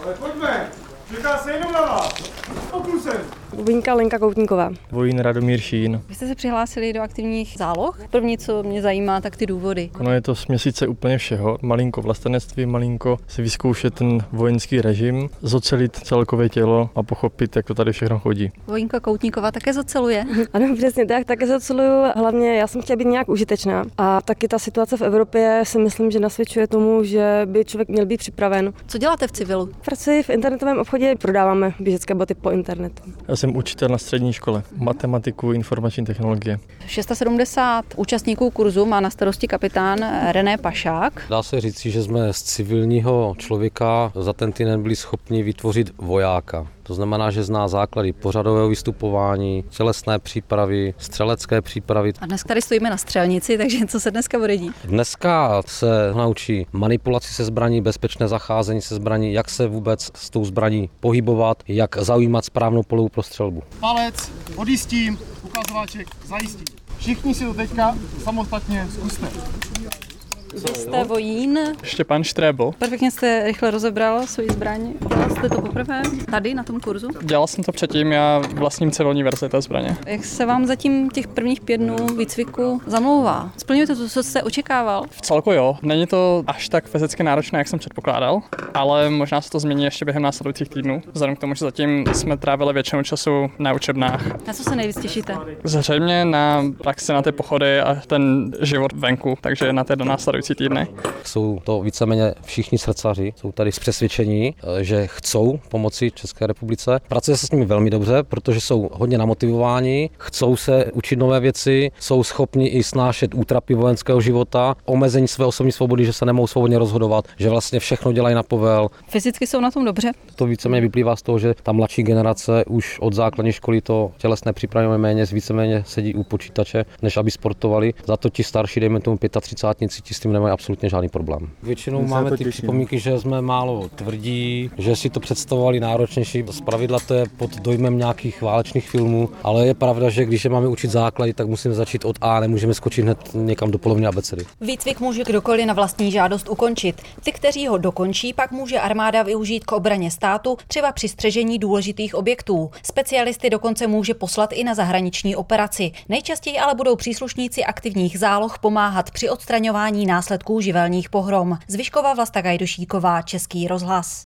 Ale pojďme, čeká se jenom na vás. Pokusem. Vojínka Lenka Koutníková. Vojín Radomír Šín. Vy jste se přihlásili do aktivních záloh? První, co mě zajímá, tak ty důvody. Ono je to směsice úplně všeho. Malinko vlastenectví, malinko si vyzkoušet ten vojenský režim, zocelit celkové tělo a pochopit, jak to tady všechno chodí. Vojínka Koutníková také zoceluje? Ano, přesně tak, také zoceluju. Hlavně já jsem chtěla být nějak užitečná. A taky ta situace v Evropě si myslím, že nasvědčuje tomu, že by člověk měl být připraven. Co děláte v civilu? Pracuji v internetovém obchodě, prodáváme běžecké boty po internetu. Já jsem učitel na střední škole, matematiku, informační technologie. 670 účastníků kurzu má na starosti kapitán René Pašák. Dá se říci, že jsme z civilního člověka za ten týden byli schopni vytvořit vojáka. To znamená, že zná základy pořadového vystupování, tělesné přípravy, střelecké přípravy. A dnes tady stojíme na střelnici, takže co se dneska bude dít? Dneska se naučí manipulaci se zbraní, bezpečné zacházení se zbraní, jak se vůbec s tou zbraní pohybovat, jak zaujímat správnou polohu pro střelbu. Palec, odjistím, ukazováček, zajistím. Všichni si to teďka samostatně zkuste. Vy jste vojín. Štěpán Štrébl. Perfektně jste rychle rozebral svoji zbraň. Dělal jste to poprvé tady na tom kurzu? Dělal jsem to předtím, já vlastním civilní verzi té zbraně. Jak se vám zatím těch prvních 5 dnů výcviku zamlouvá? Splňujete to, co jste očekával? V celku jo, není to až tak fyzicky náročné, jak jsem předpokládal, ale možná se to změní ještě během následujících týdnů. Vzhledem k tomu, že zatím jsme trávili většinu času na učebnách. Na co se nejvíc těšíte? Zřejmě na praxi, na ty pochody a ten život venku, takže na ty následující týdny. Jsou to víceméně všichni srdcaři, jsou tady z přesvědčení, že chcou pomoci České republice. Pracuje se s nimi velmi dobře, protože jsou hodně namotivováni, chcou se učit nové věci, jsou schopni i snášet útrapy vojenského života, omezení své osobní svobody, že se nemohou svobodně rozhodovat, že vlastně všechno dělají na povel. Fyzicky jsou na tom dobře? To víceméně vyplývá z toho, že ta mladší generace už od základní školy to tělesné přípravy méně, víceméně sedí u počítače, než aby sportovali. Za to ti starší, dejme tomu 35-tníci, s tím nemají absolutně žádný problém. Většinou máme ty připomínky, že jsme málo tvrdí, že si to představovali náročnější. Zpravidla to je pod dojmem nějakých válečných filmů, ale je pravda, že když je máme učit základy, tak musíme začít od A, nemůžeme skočit hned někam do poloviny abecedy. Výcvik může kdokoliv na vlastní žádost ukončit. Ty, kteří ho dokončí, pak může armáda využít k obraně státu, třeba při střežení důležitých objektů. Specialisty dokonce může poslat i na zahraniční operaci. Nejčastěji ale budou příslušníci aktivních záloh pomáhat při odstraňování následků živelních pohrom. Zvyšková Vlasta Gajdošíková, Český rozhlas.